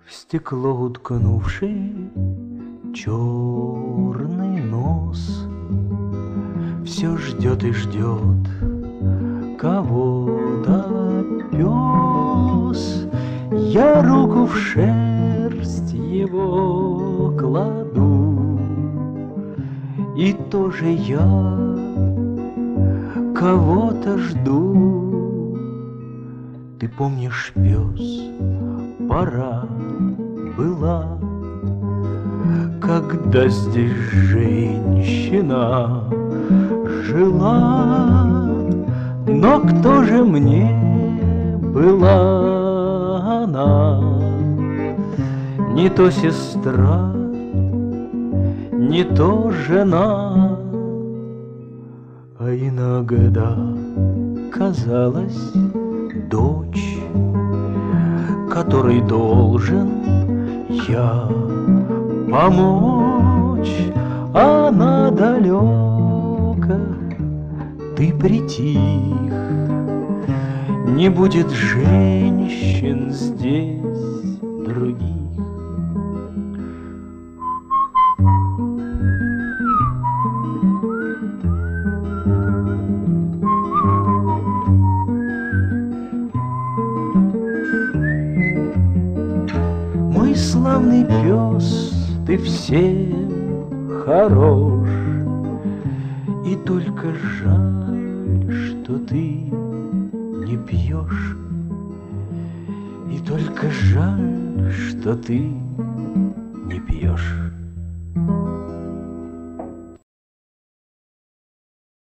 В стекло уткнувший черный нос все ждет и ждет кого-то пес. Я руку в шерсть его кладу, и тоже я кого-то жду. Ты помнишь, пес, пора была, когда здесь женщина жила. Но кто же мне была она? Не то сестра, не то жена, а иногда казалась дочь, которой должен я помочь. Она далека, ты притих, не будет женщин здесь других. Мой славный пес, ты всем хорош, и только жаль, что ты не пьешь. И только жаль, что ты